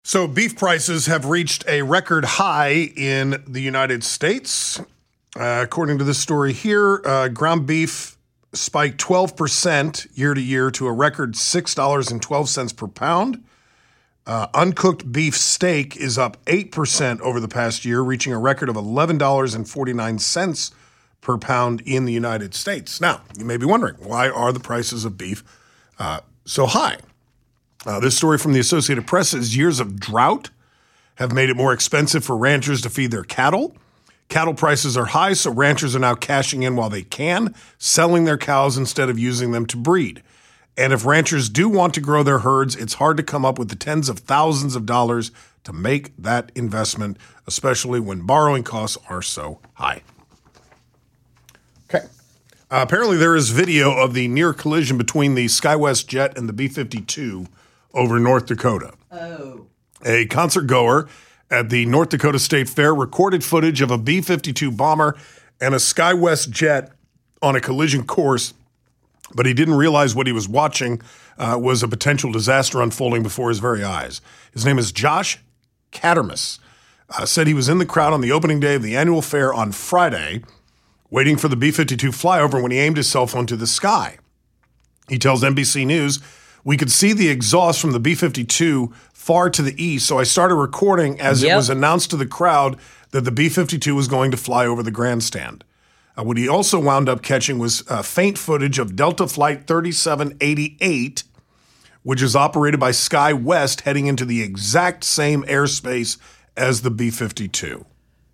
So beef prices have reached a record high in the United States. According to this story here, ground beef spiked 12% year to year to a record $6.12 per pound. Uncooked beef steak is up 8% over the past year, reaching a record of $11.49 per pound in the United States. Now, you may be wondering, why are the prices of beef so high? This story from the Associated Press says years of drought have made it more expensive for ranchers to feed their cattle. Cattle prices are high, so ranchers are now cashing in while they can, selling their cows instead of using them to breed. And if ranchers do want to grow their herds, it's hard to come up with the tens of thousands of dollars to make that investment, especially when borrowing costs are so high. Okay. Apparently there is video of the near collision between the SkyWest jet and the B-52 over North Dakota. Oh. A concert goer at the North Dakota State Fair recorded footage of a B-52 bomber and a SkyWest jet on a collision course, but he didn't realize what he was watching was a potential disaster unfolding before his very eyes. His name is Josh Cattermas. Said he was in the crowd on the opening day of the annual fair on Friday, waiting for the B-52 flyover when he aimed his cell phone to the sky. He tells NBC News, "We could see the exhaust from the B-52 far to the east, so I started recording as it was announced to the crowd that the B-52 was going to fly over the grandstand." What he also wound up catching was faint footage of Delta Flight 3788, which is operated by SkyWest, heading into the exact same airspace as the B-52.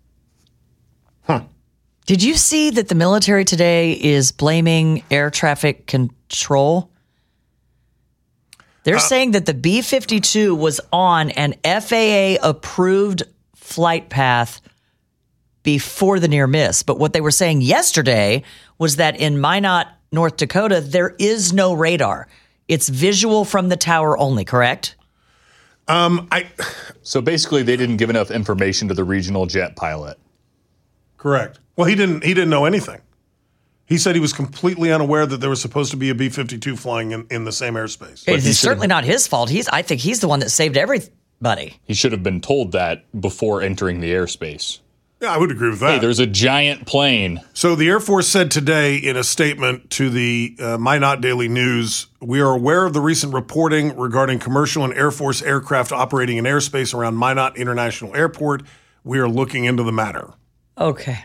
Did you see that the military today is blaming air traffic control? They're saying that the B-52 was on an FAA-approved flight path before the near miss. But what they were saying yesterday was that in Minot, North Dakota, there is no radar. It's visual from the tower only, correct? So basically they didn't give enough information to the regional jet pilot. Correct. Well, he didn't know anything. He said he was completely unaware that there was supposed to be a B-52 flying in the same airspace. It's certainly not his fault. I think he's the one that saved everybody. He should have been told that before entering the airspace. Yeah, I would agree with that. Hey, there's a giant plane. So the Air Force said today in a statement to the Minot Daily News, "We are aware of the recent reporting regarding commercial and Air Force aircraft operating in airspace around Minot International Airport. We are looking into the matter." Okay.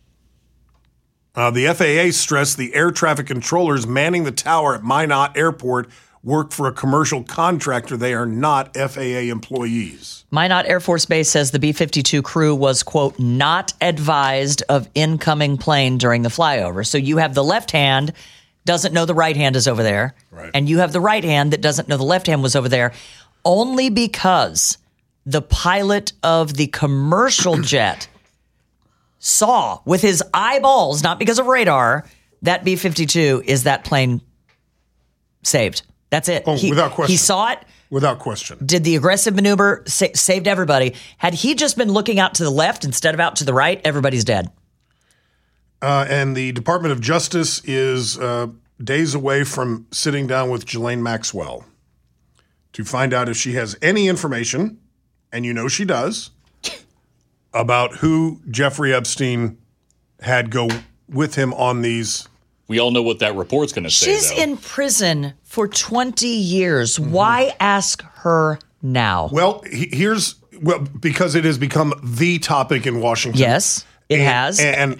The FAA stressed the air traffic controllers manning the tower at Minot Airport work for a commercial contractor. They are not FAA employees. Minot Air Force Base says the B-52 crew was, quote, not advised of incoming plane during the flyover. So you have the left hand, doesn't know the right hand is over there. Right. And you have the right hand that doesn't know the left hand was over there, only because the pilot of the commercial jet saw with his eyeballs, not because of radar, that B-52 is that plane saved. That's it. Oh, without question. He saw it. Without question. Did the aggressive maneuver, saved everybody. Had he just been looking out to the left instead of out to the right, everybody's dead. And the Department of Justice is days away from sitting down with Ghislaine Maxwell to find out if she has any information, and you know she does, about who Jeffrey Epstein had go with him on these. We all know what that report's going to say, She's in prison for 20 years. Mm-hmm. Why ask her now? Well, because it has become the topic in Washington. Yes, it has.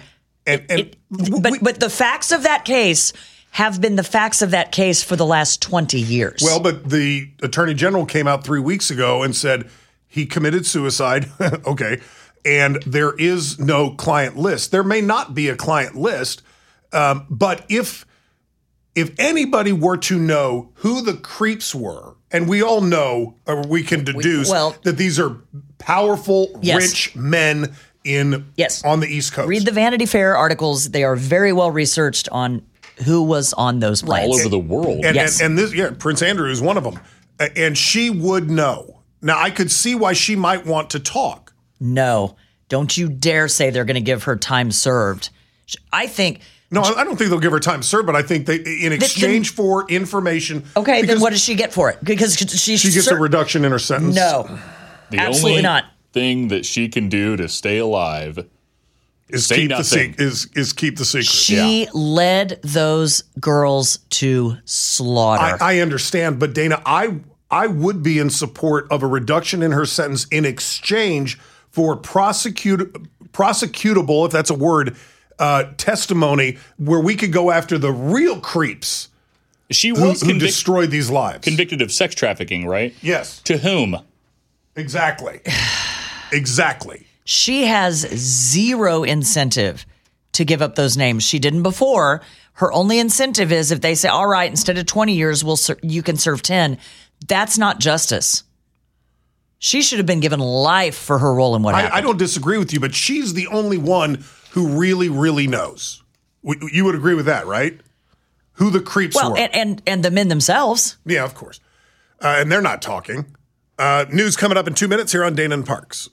But the facts of that case have been the facts of that case for the last 20 years. Well, but the Attorney General came out 3 weeks ago and said he committed suicide. Okay. And there is no client list. There may not be a client list, but if anybody were to know who the creeps were, and we all know, or we can deduce that these are powerful, rich men on the East Coast. Read the Vanity Fair articles. They are very well researched on who was on those planes. All over the world. And this, Prince Andrew is one of them. And she would know. Now, I could see why she might want to talk. No, don't you dare say they're going to give her time served. I think... No, I don't think they'll give her time served, but I think they, in exchange for information... Okay, then what does she get for it? Because she gets a reduction in her sentence. No. The Absolutely only not. thing that she can do to stay alive Is Say keep nothing. is keep the secret. She led those girls to slaughter. I understand, but Dana, I would be in support of a reduction in her sentence in exchange for prosecutable, if that's a word, testimony where we could go after the real creeps she who was destroyed these lives. convicted of sex trafficking, right? Yes, To whom? exactly. Exactly. She has zero incentive to give up those names. She didn't before. Her only incentive is if they say, all right, instead of 20 years, you can serve 10. That's not justice. She should have been given life for her role in what happened. I don't disagree with you, but she's the only one who really, really knows. You would agree with that, right? Who the creeps Well, were. and the men themselves. Yeah, of course. And they're not talking. News coming up in 2 minutes here on Dana and Parks.